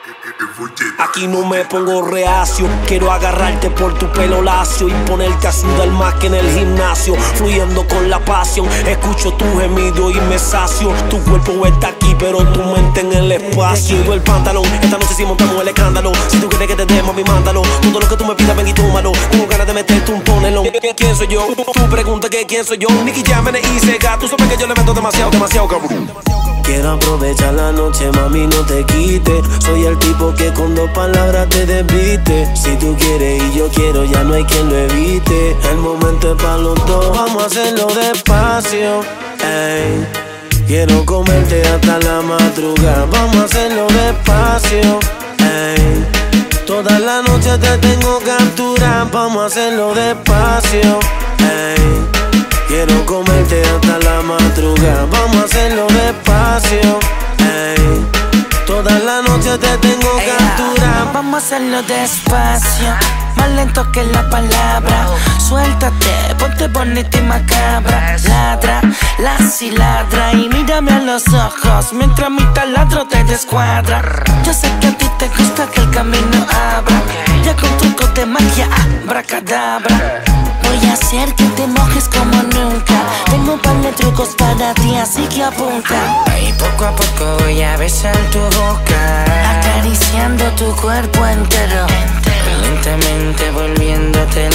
Aquí no me pongo reacio, quiero agarrarte por tu pelo lacio y ponerte a sudar más que en el gimnasio, fluyendo con la pasión. Escucho tu gemido y me sacio. Tu cuerpo está aquí, pero tu mente en el espacio. Te quito el pantalón, esta noche sí montamos el escándalo. Si tú quieres que te dé, mami, mándalo. Todo lo que tú me pidas, ven y tómalo. Tengo ganas de meterte un tonelón. ¿Quién soy yo? Tú preguntas que quién soy yo. Nicky Jam y Sega, tú sabes que yo le meto demasiado, cabrón. Quiero aprovechar la noche, mami, no te quites. Soy el tipo que con dos palabras te desviste. Si tú quieres y yo quiero, ya no hay quien lo evite. El momento es para los dos, vamos a hacerlo despacio. Ey, quiero comerte hasta la madrugada. Vamos a hacerlo despacio. Ey, toda la noche te tengo capturada. Vamos a hacerlo despacio. Ey, quiero comerte hasta la madrugada. Vamos a hacerlo despacio. Ey, toda la noche te tengo capturada. Vamos a hacerlo despacio, más lento que la palabra. Suéltate, ponte bonita y macabra. Ladra, y ladra y mírame a los ojos mientras mi taladro te descuadra. Yo sé que a ti te gusta que el camino abra. Ya con trucos de magia, abracadabra. Voy a hacer que te mojes como nunca. Tengo un par de trucos para ti, así que apunta. Y poco a poco voy a besar tu boca, acariciando tu cuerpo entero, lentamente volviéndote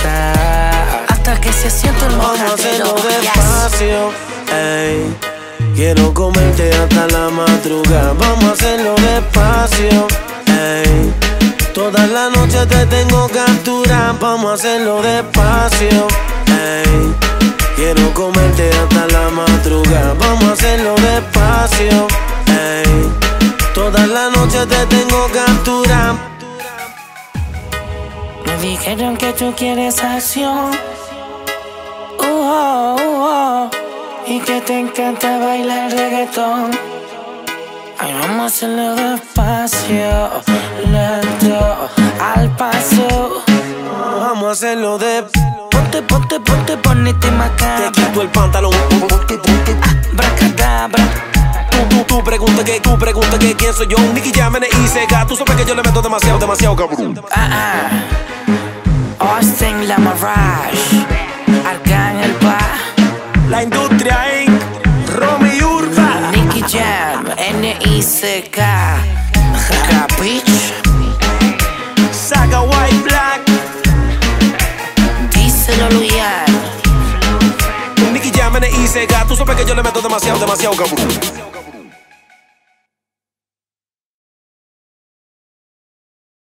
loca, hasta que se sienta el mojadero. Vamos a hacerlo despacio. Ey, quiero comerte hasta la madrugada. Vamos a hacerlo despacio. Ey, toda la noche te tengo capturada. Vamos a hacerlo despacio. Ey, quiero comerte hasta la madrugada. Vamos a hacerlo despacio. Ey, toda la noche te tengo capturada. Me dijeron que tú quieres acción, y que te encanta bailar reggaetón. Ay, vamos a hacerlo despacio, lento, al paso. Vamos a hacerlo de. Ponte, ponete macabra. Te quito el pantalón. Abracadabra. Tú preguntas que quién soy yo. Nicky Jam y Sega, tú sabes que yo le meto demasiado, cabrón. Austin La Mirage, Arcángel Pa, La Industria Inc., Romy Urba, Nicky Jam, N-I-C-K, Capich, Saga White Black, díselo Luyan. Nicky Jam y Sega, tú sabes que yo le meto demasiado, cabrón.